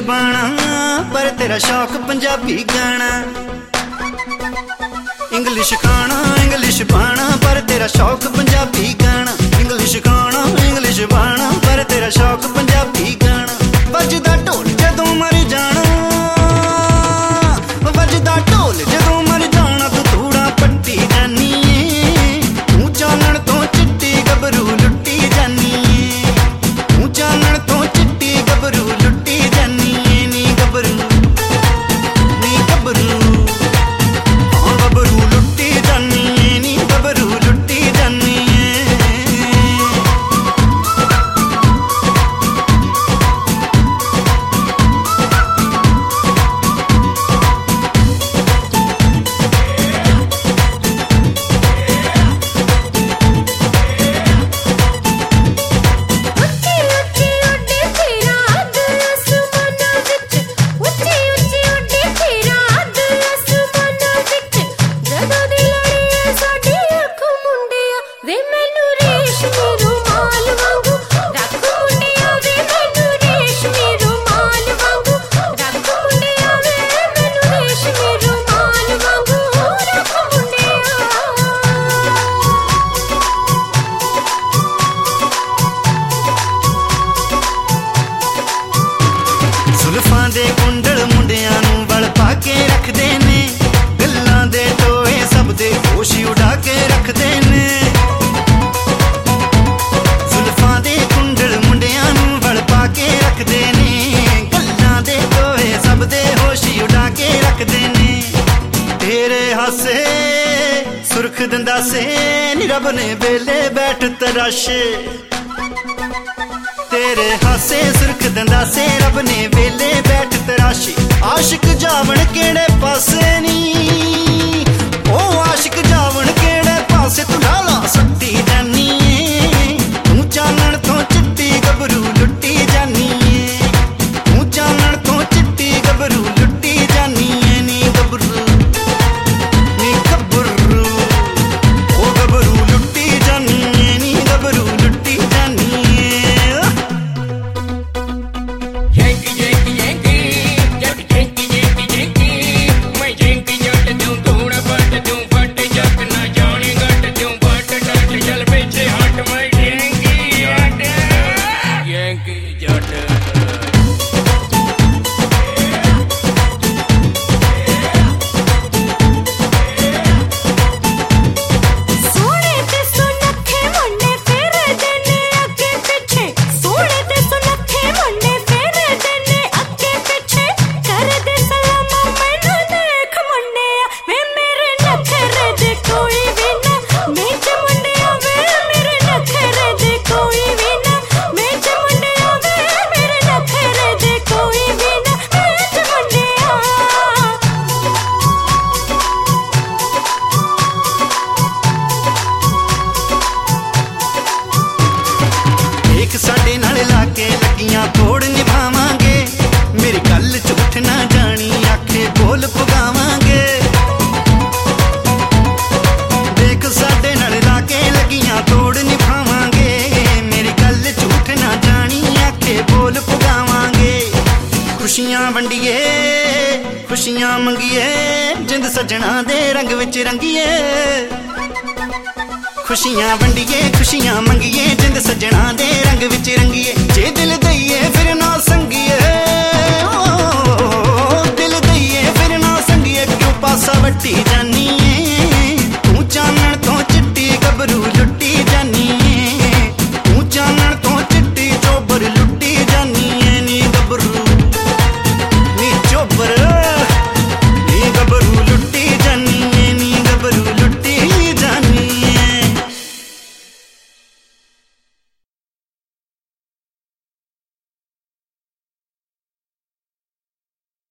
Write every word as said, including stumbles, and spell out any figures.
बाना पर तेरा शौक पंजाबी गाना। इंग्लिश खाना इंग्लिश बाना पर तेरा शौक पंजाबी गाना। इंग्लिश खाना इंग्लिश बाना पर तेरा शौक पंजाबी गाना। बजदा ढोल जदों मर जाना, बजदा ढोल जदों मर जाना, तू धूड़ा पट्टी जानी है। तू चानण तो चिट्टी गबरू लुट्टी जानी है। तू चानण तो चिट्टी गबरू लुट्टी जानी है। नी गबरू नी गबरू हाँ गबरू लुट्टी जानी है। नी गबरू लुट्टी जानी है। दे कुंडल मुंडियां नूं वल पा के रखदे ने। गल्लां दे टोए सब दे होश उड़ा के रखदे ने। जुल्फां दे कुंडल मुंडियां नूं वल पा के रखदे ने। गल्लां दे टोए सब दे होश उड़ा के रखदे ने। तेरे हासे सुर्ख दंदासे नी रब ने वेले बैठ तराशे। तेरे हासे सुर्ख दंदासे रब ने वेले बैठ तराशे। आशिक जावण केड़े पासे नी, ओ आशिक जावण केड़े पासे, तू ढाला सट्टी जानी है। तू चानण तो चिट्टी गबरू लुट्टी जानी है। तू चानण तो चिट्टी गबरू लुट्टी जानी है। नी गबरू नी गबरू ओ गबरू लुट्टी जानी है। नी गबरू लुट्टी जानी है। साडे नाल लाके लगियां तोड़ निभावांगे। मेरी गल झूठ ना जानी आखे बोल पगावांगे। देख साडे नाल लाके लगियां तोड़ निभावांगे। मेरी गल झूठ ना जानी आखे बोल पगावांगे। खुशियां वंडिए खुशियां मंगिए, जिंद सजना दे रंग विच रंगिए। खुशियां वंडिए खुशियां मंगिए, जिंद सजना दे रंग विच रंगिए। जे दिल